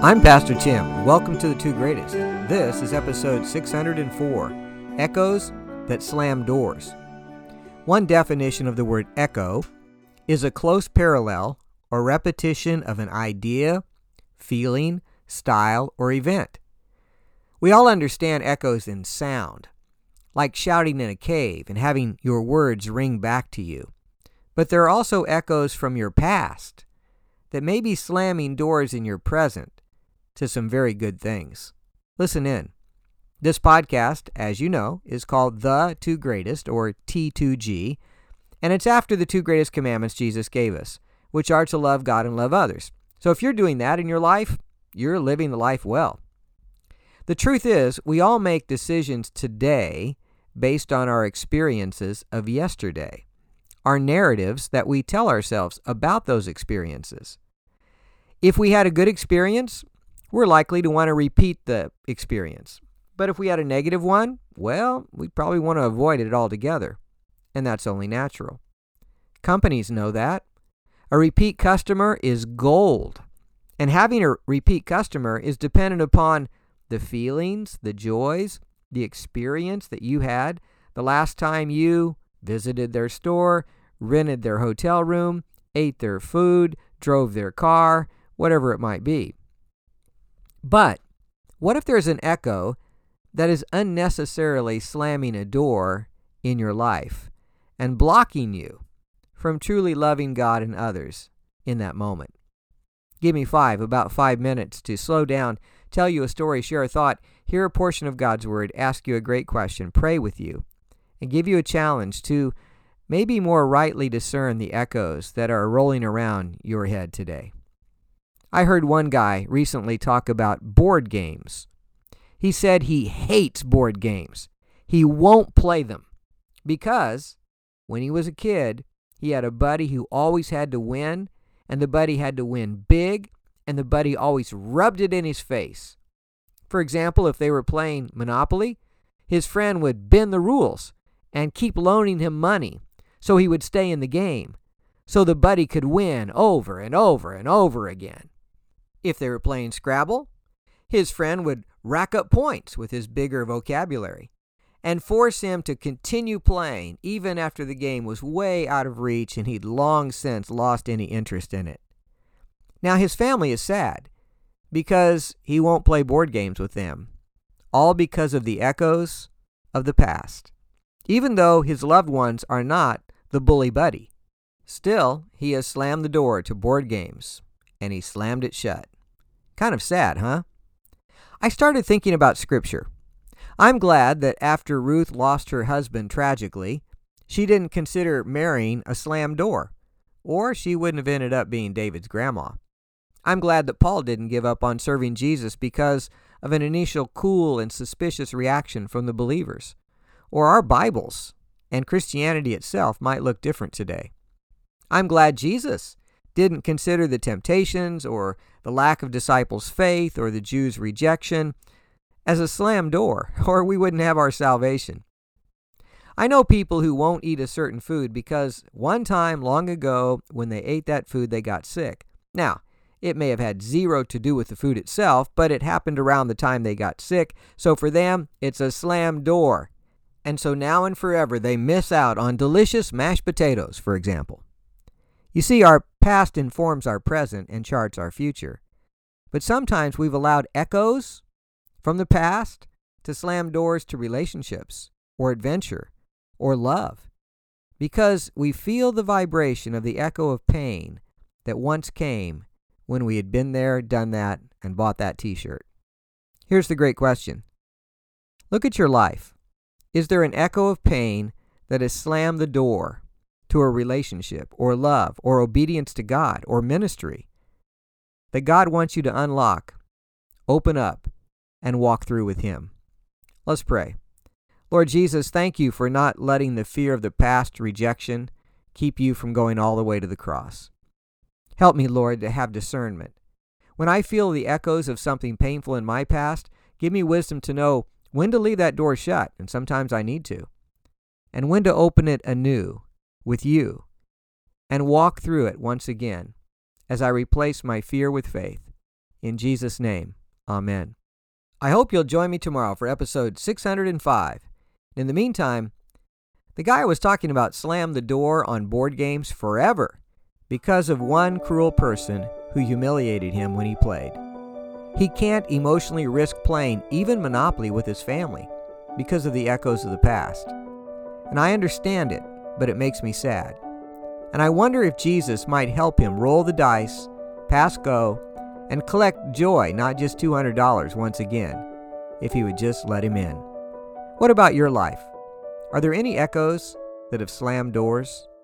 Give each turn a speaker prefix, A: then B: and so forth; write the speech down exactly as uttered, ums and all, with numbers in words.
A: I'm Pastor Tim. Welcome to The Two Greatest. This is episode six hundred four, Echoes That Slam Doors. One definition of the word echo is a close parallel or repetition of an idea, feeling, style, or event. We all understand echoes in sound, like shouting in a cave and having your words ring back to you. But there are also echoes from your past that may be slamming doors in your present to some very good things. Listen in. This podcast, as you know, is called The Two Greatest, or T two G, and it's after the two greatest commandments Jesus gave us, which are to love God and love others. So if you're doing that in your life, you're living the life well. The truth is, we all make decisions today based on our experiences of yesterday, our narratives that we tell ourselves about those experiences. If we had a good experience, we're likely to want to repeat the experience. But if we had a negative one, well, we'd probably want to avoid it altogether. And that's only natural. Companies know that. A repeat customer is gold. And having a repeat customer is dependent upon the feelings, the joys, the experience that you had the last time you visited their store, rented their hotel room, ate their food, drove their car, whatever it might be. But what if there's an echo that is unnecessarily slamming a door in your life and blocking you from truly loving God and others in that moment? Give me five, about five minutes to slow down, tell you a story, share a thought, hear a portion of God's Word, ask you a great question, pray with you, and give you a challenge to maybe more rightly discern the echoes that are rolling around your head today. I heard one guy recently talk about board games. He said he hates board games. He won't play them because when he was a kid, he had a buddy who always had to win, and the buddy had to win big, and the buddy always rubbed it in his face. For example, if they were playing Monopoly, his friend would bend the rules and keep loaning him money so he would stay in the game, so the buddy could win over and over and over again. If they were playing Scrabble, his friend would rack up points with his bigger vocabulary and force him to continue playing even after the game was way out of reach and he'd long since lost any interest in it. Now his family is sad because he won't play board games with them, all because of the echoes of the past. Even though his loved ones are not the bully buddy, still he has slammed the door to board games and he slammed it shut. Kind of sad, huh? I started thinking about Scripture. I'm glad that after Ruth lost her husband tragically, she didn't consider marrying a slammed door, or she wouldn't have ended up being David's grandma. I'm glad that Paul didn't give up on serving Jesus because of an initial cool and suspicious reaction from the believers. Or our Bibles and Christianity itself might look different today. I'm glad Jesus didn't consider the temptations or the lack of disciples' faith or the Jews' rejection as a slam door, or we wouldn't have our salvation. I know people who won't eat a certain food because one time long ago when they ate that food they got sick. Now, it may have had zero to do with the food itself, but it happened around the time they got sick, so for them, it's a slam door. And so now and forever they miss out on delicious mashed potatoes, for example. You see, our past informs our present and charts our future. But sometimes we've allowed echoes from the past to slam doors to relationships or adventure or love because we feel the vibration of the echo of pain that once came when we had been there, done that, and bought that t-shirt. Here's the great question. Look at your life. Is there an echo of pain that has slammed the door to a relationship or love or obedience to God or ministry that God wants you to unlock, open up, and walk through with Him? Let's pray. Lord Jesus, thank you for not letting the fear of the past rejection keep you from going all the way to the cross. Help me, Lord, to have discernment. When I feel the echoes of something painful in my past, give me wisdom to know when to leave that door shut, and sometimes I need to, and when to open it anew with you and walk through it once again as I replace my fear with faith. In Jesus' name, amen. I hope you'll join me tomorrow for episode six hundred five. In the meantime, the guy I was talking about slammed the door on board games forever because of one cruel person who humiliated him when he played. He can't emotionally risk playing even Monopoly with his family because of the echoes of the past. And I understand it, but it makes me sad. And I wonder if Jesus might help him roll the dice, pass go, and collect joy, not just two hundred dollars once again, if he would just let him in. What about your life? Are there any echoes that have slammed doors?